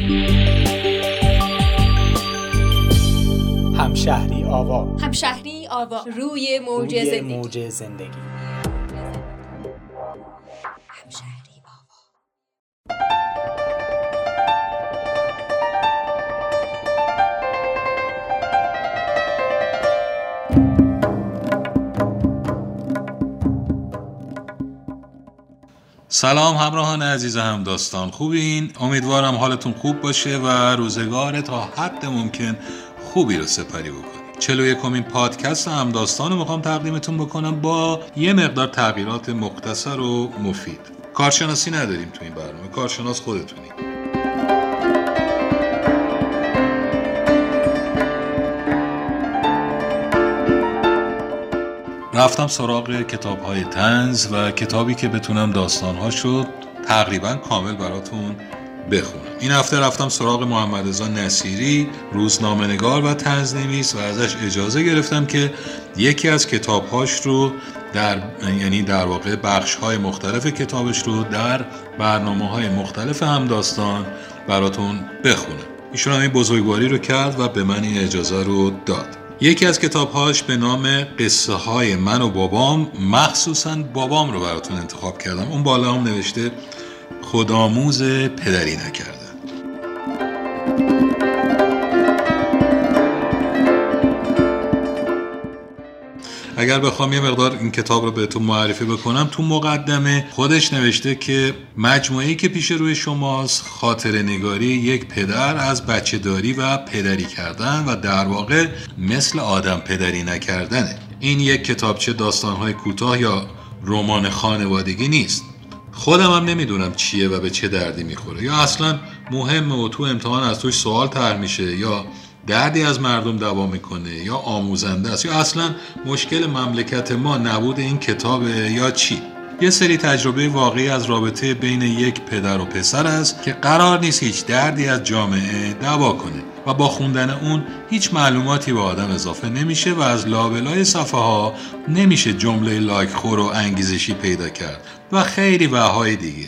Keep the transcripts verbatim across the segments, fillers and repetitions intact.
همشهری آوا. همشهری آوا روی موج روی زندگی. موج زندگی. همشهری آوا. سلام همراهان عزیز همداستان، خوبین؟ امیدوارم حالتون خوب باشه و روزگار تا حد ممکن خوبی رو سپری بکنید. چهل و یکمین پادکست همداستان رو میخوام تقدیمتون بکنم با یه مقدار تغییرات مختصر و مفید. کارشناسی نداریم تو این برنامه، کارشناس خودتونید. رفتم سراغ کتاب‌های طنز و کتابی که بتونم داستان‌هاشو تقریباً کامل براتون بخونم. این هفته رفتم سراغ محمد رضا نصیری، روزنامه‌نگار و طنزنویس، و ازش اجازه گرفتم که یکی از کتاب‌هاش رو در یعنی در واقع بخش‌های مختلف کتابش رو در برنامه‌های مختلف همداستان براتون بخونم. ایشون هم این بزرگواری رو کرد و به من این اجازه رو داد. یکی از کتابهاش به نام قصه های من و بابام، مخصوصاً بابام رو براتون انتخاب کردم. اون بالا هم نوشته خودآموز پدری نکردن. اگر بخوام یه مقدار این کتاب رو بهتون معرفی بکنم، تو مقدمه خودش نوشته که مجموعه‌ای که پیش روی شماست خاطره نگاری یک پدر از بچه داری و پدری کردن و در واقع مثل آدم پدری نکردنه. این یک کتابچه داستان‌های کوتاه یا رمان خانوادگی نیست. خودم هم نمیدونم چیه و به چه دردی میخوره، یا اصلا مهمه و تو امتحان از توش سوال طرح میشه، یا دردی از مردم دوا میکنه، یا آموزنده است، یا اصلا مشکل مملکت ما نبود این کتابه، یا چی. یه سری تجربه واقعی از رابطه بین یک پدر و پسر است که قرار نیست هیچ دردی از جامعه دوا کنه و با خوندن اون هیچ معلوماتی به آدم اضافه نمیشه و از لابلای صفحه ها نمیشه جمله لایک خور و انگیزشی پیدا کرد و خیلی وهای دیگه.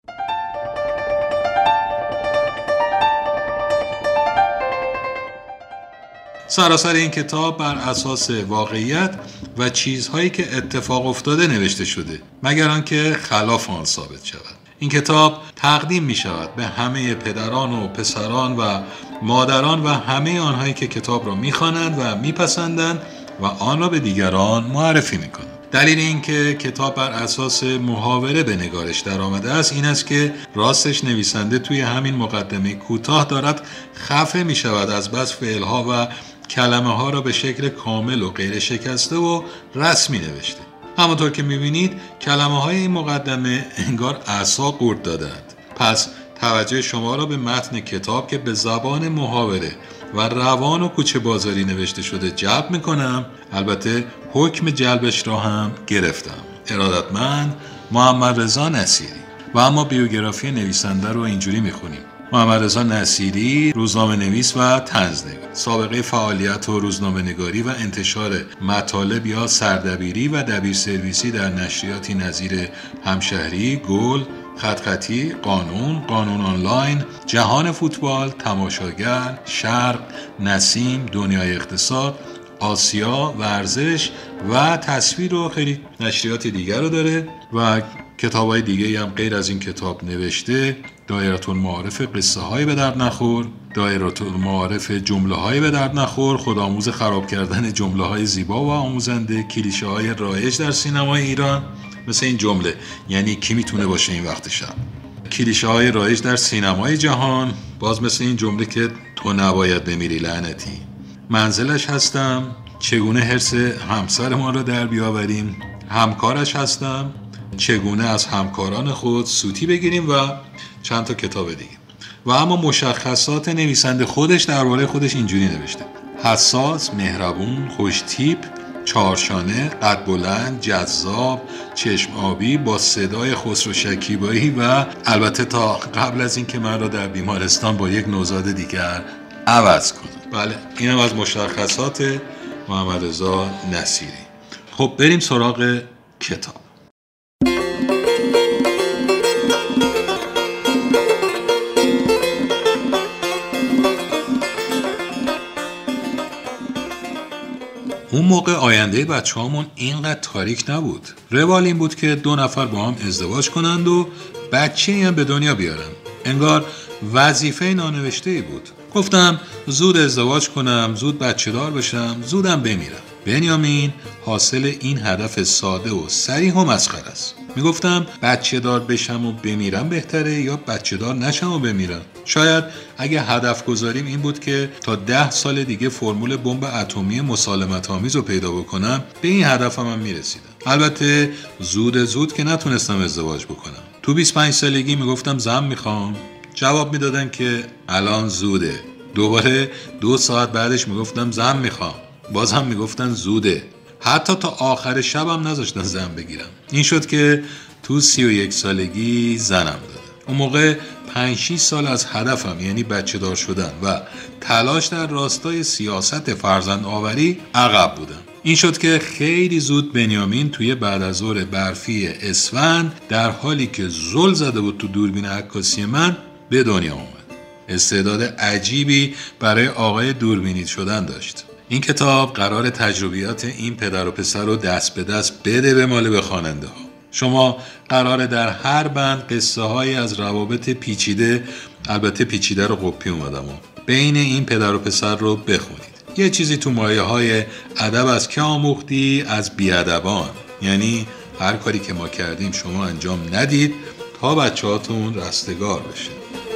سراسر این کتاب بر اساس واقعیت و چیزهایی که اتفاق افتاده نوشته شده، مگر آنکه خلاف آن ثابت شود. این کتاب تقدیم می شود به همه پدران و پسران و مادران و همه آنهایی که کتاب را می خوانند و می پسندند و آن را به دیگران معرفی می کنند. دلیل این که کتاب بر اساس محاوره به نگارش در آمده است این است که راستش نویسنده توی همین مقدمه کوتاه دارد خفه می شود از بس فعلها و کلمه ها را به شکل کامل و غیر شکسته و رسمی نوشته. همونطور که میبینید کلمه های این مقدمه انگار اعصا قورت دادند. پس توجه شما را به متن کتاب که به زبان محاوره و روان و کوچه بازاری نوشته شده جلب میکنم. البته حکم جلبش را هم گرفتم. ارادتمند محمد رضا نصیری. و اما بیوگرافی نویسنده رو اینجوری میخونیم: محمد رضا نصیری، روزنامه نویس و طنزنویس. سابقه فعالیت و روزنامه نگاری و انتشار مطالب یا سردبیری و دبیر سرویسی در نشریاتی نظیر همشهری، گل، خط خطی، قانون، قانون آنلاین، جهان فوتبال، تماشاگر، شرق، نسیم، دنیای اقتصاد، آسیا، ورزش و تصویر و خیلی نشریات دیگر رو داره و کتاب‌های دیگه هم غیر از این کتاب نوشته: دایرةالمعارف قصه های به درد نخور، دایرةالمعارف جمله های به درد نخور، خودآموز خراب کردن جمله های زیبا و آموزنده، کلیشه های رایج در سینمای ایران. مثل این جمله: یعنی کی میتونه باشه این وقت شب. کلیشه های رایج در سینمای جهان. باز مثل این جمله که تو نباید بمیری لعنتی. منزلش هستم، چگونه حرص همسرمان را در بیاوریم، همکارش هستم، چگونه از همکاران خود سوتی بگیریم و چند تا کتاب دیگه. و اما مشخصات نویسنده خودش درباره خودش اینجوری نوشته: حساس، مهربون، خوش تیپ، چارشانه، قد بلند، جذاب، چشم آبی، با صدای خسرو شکیبایی و البته تا قبل از این که من را در بیمارستان با یک نوزاد دیگر عوض کنه. بله، اینم از مشخصات محمد رضا نصیری. خب بریم سراغ کتاب. اون موقع آینده بچه هامون اینقدر تاریک نبود. روال این بود که دو نفر با هم ازدواج کنند و بچه‌ای هم به دنیا بیارن. انگار وظیفه نانوشته‌ای بود. گفتم زود ازدواج کنم، زود بچه دار بشم، زودم بمیرم. بنیامین حاصل این هدف ساده و صریح و مسخره است. میگفتم بچه دار بشم و بمیرم بهتره یا بچه دار نشم و بمیرم؟ شاید اگه هدف گذاریم این بود که تا ده سال دیگه فرمول بمب اتمی مسالمت آمیز رو پیدا بکنم، به این هدفم هم میرسیدم. البته زود زود که نتونستم ازدواج بکنم. تو بیست و پنج سالگی میگفتم زن میخوام، جواب میدادن که الان زوده. دوباره دو ساعت بعدش میگفتم زن میخوام، باز هم میگفتن زوده. حتی تا آخر شبم نذاشتن زن بگیرم. این شد که تو سی و یک سالگی زنم دادم. اون موقع پنج شش سال از هدفم یعنی بچه دار شدن و تلاش در راستای سیاست فرزند آوری عقب بودم. این شد که خیلی زود بنیامین توی بعد از ظهر برفی اسفند در حالی که زل زده بود تو دوربین عکاسی من به دنیا اومد. استعداد عجیبی برای آقای دوربینی شدن داشت. این کتاب قرار تجربیات این پدر و پسر رو دست به دست بده به مال به خواننده ها. شما قراره در هر بند قصه های از روابط پیچیده، البته پیچیده رو قپی اومدم و بین این پدر و پسر رو بخونید. یه چیزی تو مایه های ادب از که آموختی؟ از بیادبان. یعنی هر کاری که ما کردیم شما انجام ندید تا بچه هاتون رستگار بشه.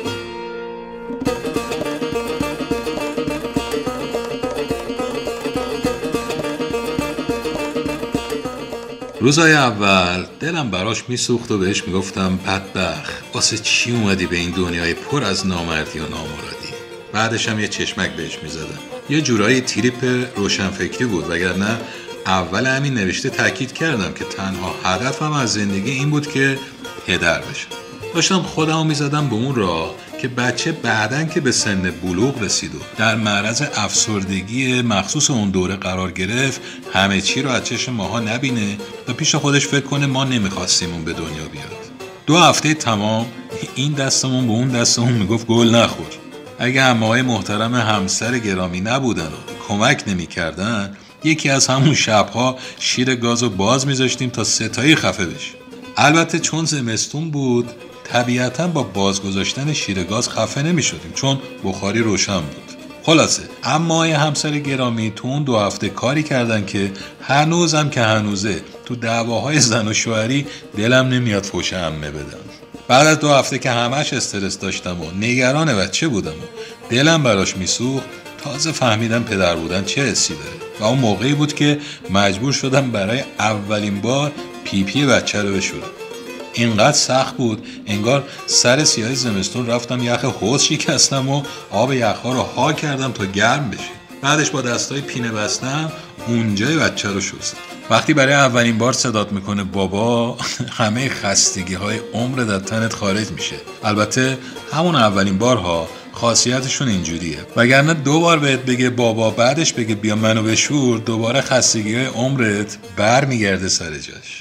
روزای اول دلم براش میسوخت و بهش میگفتم بدبخت، واسه چی اومدی به این دنیای پر از نامردی و نامرادی؟ بعدش هم یه چشمک بهش میزدم. یه جورایی تریپ روشنفکری بود، وگرنه اول همین نوشته تاکید کردم که تنها هدفم از زندگی این بود که پدر بشم. داشتم خودمو میزدم به اون راه که بچه بعدن که به سن بلوغ رسید و در معرض افسردگی مخصوص اون دوره قرار گرفت، همه چی رو از چشم ماها نبینه و پیش خودش فکر کنه ما نمیخواستیم اون به دنیا بیاد. دو هفته تمام این دستمون به اون دستمون میگفت گل نخور. اگه عمه‌های محترم همسر گرامی نبودن و کمک نمیکردن، یکی از همون شبها شیر گازو باز میذاشتیم تا ستایی خفه بشه. البته چون زمستون بود طبیعتاً با باز گذاشتن شیر گاز خفه نمی شدیم چون بخاری روشن بود. خلاصه اما همسر گرامی تو اون دو هفته کاری کردن که هنوزم که هنوزه تو دعواهای زن و شوهری دلم نمیاد فوش عمه بدم. بعد از دو هفته که همش استرس داشتم و نگران بچه بودم و دلم براش میسوخت، تازه فهمیدم پدر بودن چه حسی داره و اون موقعی بود که مجبور شدم برای اولین بار پی پی بچه رو بشورم. اینقدر سخت بود انگار سر سیاه زمستون رفتم یخ حوض شکستم و آب یخها رو ها کردم تا گرم بشه. بعدش با دستای پینه بستم اونجای بچه رو شستم. وقتی برای اولین بار صدات میکنه بابا، همه خستگی های عمر در تنت خارج میشه. البته همون اولین بارها خاصیتشون اینجوریه، وگرنه دو بار بهت بگه بابا بعدش بگه بیا منو بشور، دوباره خستگی های عمرت بر میگرده سر جاش.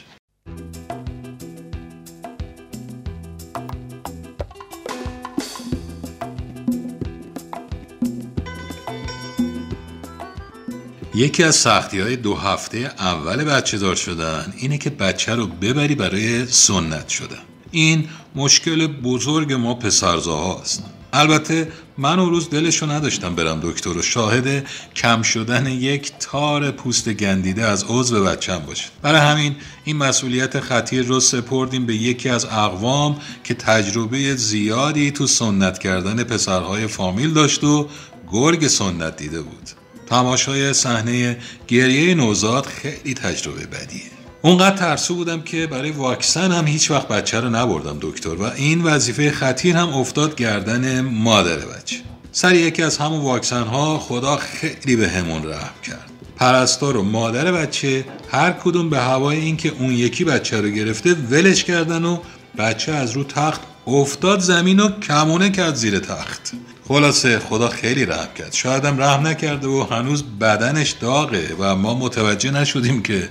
یکی از سختی‌های دو هفته اول بچه دار شدن اینه که بچه رو ببری برای سنت شدن. این مشکل بزرگ ما پسرزاها هست. البته من اون روز دلشو نداشتم برم دکتر و شاهد کم شدن یک تار پوست گندیده از عضو بچه‌م باشه. برای همین این مسئولیت خطیر رو سپردیم به یکی از اقوام که تجربه زیادی تو سنت کردن پسرهای فامیل داشت و گرگ سنت دیده بود. تماشای صحنه گریه نوزاد خیلی تجربه بدیه. اونقدر ترسو بودم که برای واکسن هم هیچ وقت بچه رو نبردم دکتر و این وظیفه خطیر هم افتاد گردن مادر بچه. سر یکی از همون واکسن ها خدا خیلی به همون رحم کرد. پرستار و مادر بچه هر کدوم به هوای این که اون یکی بچه رو گرفته ولش کردن و بچه از رو تخت افتاد زمین و کمونه کرد زیر تخت. خلاصه خدا خیلی رحم کرد. شاید هم رحم نکرده و هنوز بدنش داغه و ما متوجه نشدیم که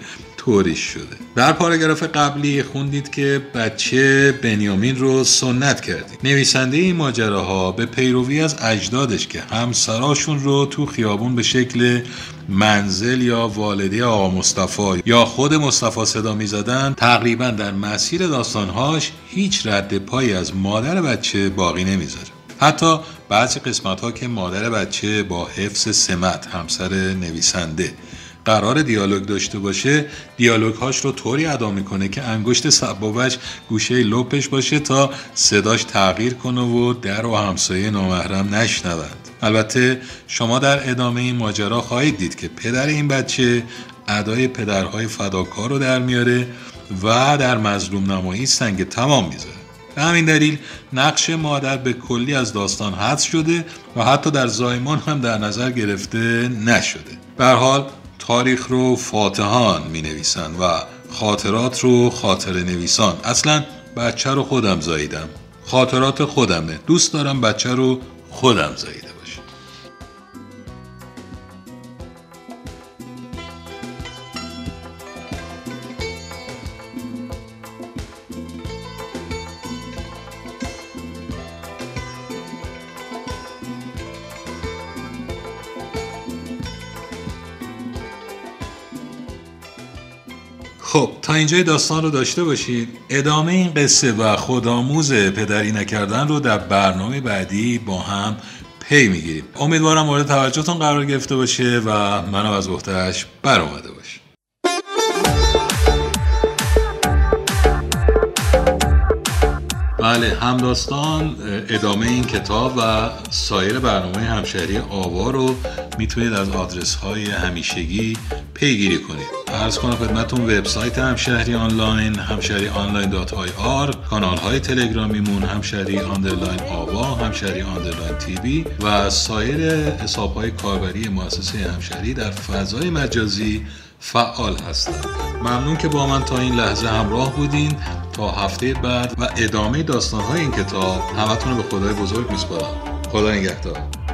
طوریش شده. در پاراگراف قبلی خوندید که بچه بنیامین رو سنت کردید. نویسنده این ماجراها به پیروی از اجدادش که همسراشون رو تو خیابون به شکل منزل یا والده آقا مصطفی یا خود مصطفی صدا می زدن، تقریبا در مسیر داستانهاش هیچ رد پایی از مادر بچه باقی نمیذاره. حتی بعضی قسمت ها که مادر بچه با حفظ سمت همسر نویسنده قرار دیالوگ داشته باشه، دیالوگ هاش رو طوری ادا میکنه که انگشت سبابش گوشه لپش باشه تا صداش تغییر کنه و در و همسایه نامحرم نشنوند. البته شما در ادامه این ماجرا خواهید دید که پدر این بچه ادای پدرهای فداکار رو در میاره و در مظلوم نمایی سنگ تمام میذاره. به همین دلیل نقش مادر به کلی از داستان حذف شده و حتی در زایمان هم در نظر گرفته نشده. به هر حال تاریخ رو فاتحان می نویسن و خاطرات رو خاطره نویسان. اصلا بچه رو خودم زاییدم، خاطرات خودمه، دوست دارم بچه رو خودم زاییده باشه. خب تا اینجای داستان رو داشته باشید. ادامه این قصه و خودآموز پدری نکردن رو در برنامه بعدی با هم پی میگیریم. امیدوارم مورد توجهتون قرار گرفته باشه و منو از عهده‌اش بر اومده باشه. بله، همداستان ادامه این کتاب و سایر برنامه همشهری آوا رو میتونید از آدرس های همیشگی پیگیری کنید. عرض کنم خدمتتون وبسایت همشهری آنلاین، همشهری آنلاین دات آی آر، کانال های تلگرامیمون همشهری آندرلاین آوا، همشهری آندرلاین تی وی و سایر حساب های کاربری مؤسسه همشهری در فضای مجازی فعال هستند. ممنون که با من تا این لحظه همراه بودین. تا هفته بعد و ادامه داستان‌های این کتاب همتون رو به خدای بزرگ میسپارم. خدا نگهدار.